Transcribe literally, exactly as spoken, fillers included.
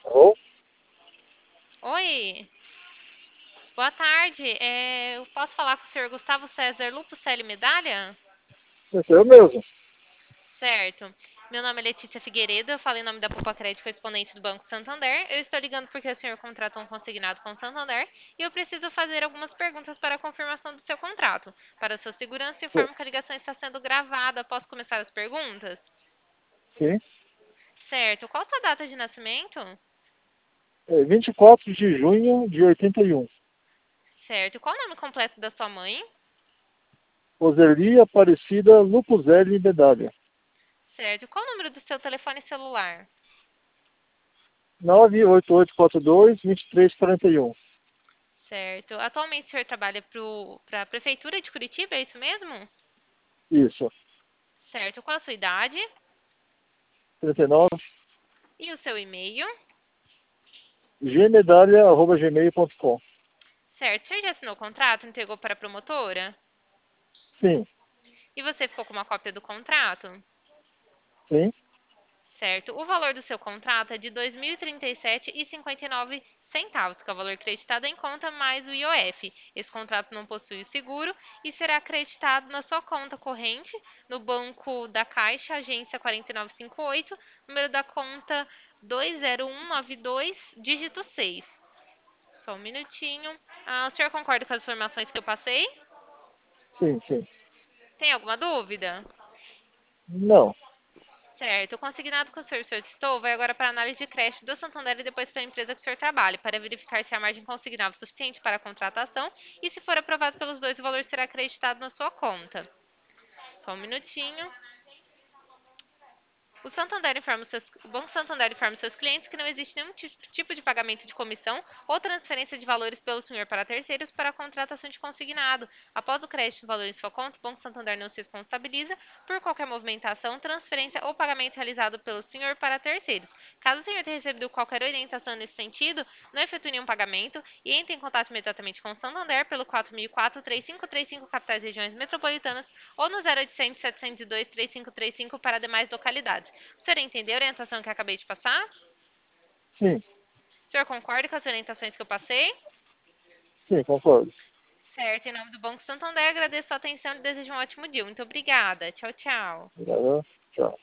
Alô? Oi, boa tarde. É, eu posso falar com o senhor Gustavo César Lupo Celi Medalha? Esse é eu mesmo. Certo. Meu nome é Letícia Figueiredo, eu falo em nome da Poupa Crédito Correspondente do Banco Santander. Eu estou ligando porque o senhor contratou um consignado com o Santander e eu preciso fazer algumas perguntas para a confirmação do seu contrato. Para sua segurança, Sim. informo que a ligação está sendo gravada. Posso começar as perguntas? Sim. Certo. Qual sua data de nascimento? É vinte e quatro de junho de oitenta e um. Certo. Qual o nome completo da sua mãe? Roseli Aparecida Lupuzelli Medalha. Certo. Qual o número do seu telefone celular? nove oito oito quatro dois, dois três quatro um. Certo. Atualmente o senhor trabalha para a Prefeitura de Curitiba, é isso mesmo? Isso. Certo. Qual a sua idade? trinta e nove. E o seu e-mail? gmedalha arroba gmail ponto com. Certo. O senhor já assinou o contrato? Entregou para a promotora? Sim. E você ficou com uma cópia do contrato? Sim. Certo. O valor do seu contrato é de dois mil e trinta e sete reais e cinquenta e nove centavos, que é o valor acreditado em conta mais o I O F. Esse contrato não possui o seguro e será acreditado na sua conta corrente no Banco da Caixa, agência quatro nove cinco oito, número da conta dois zero um nove dois, dígito seis. Só um minutinho. Ah, o senhor concorda com as informações que eu passei? Sim, sim. Tem alguma dúvida? Não. Certo. O consignado que o senhor solicitou vai agora para a análise de crédito do Santander e depois para a empresa que o senhor trabalha, para verificar se a margem consignável é suficiente para a contratação e, se for aprovado pelos dois, o valor será acreditado na sua conta. Só um minutinho. O Santander informa os seus, o Banco Santander informa os seus clientes que não existe nenhum ti- tipo de pagamento de comissão ou transferência de valores pelo senhor para terceiros para a contratação de consignado. Após o crédito do valor em sua conta, o Banco Santander não se responsabiliza por qualquer movimentação, transferência ou pagamento realizado pelo senhor para terceiros. Caso o senhor tenha recebido qualquer orientação nesse sentido, não efetue nenhum pagamento e entre em contato imediatamente com o Santander pelo quatro mil e quatro, três cinco três cinco capitais e regiões metropolitanas ou no zero oitocentos, setecentos e dois, três cinco três cinco para demais localidades. O senhor entendeu a orientação que eu acabei de passar? Sim. O senhor concorda com as orientações que eu passei? Sim, concordo. Certo, em nome do Banco Santander, agradeço a atenção e desejo um ótimo dia. Muito obrigada. Tchau, tchau. Obrigado. Tchau.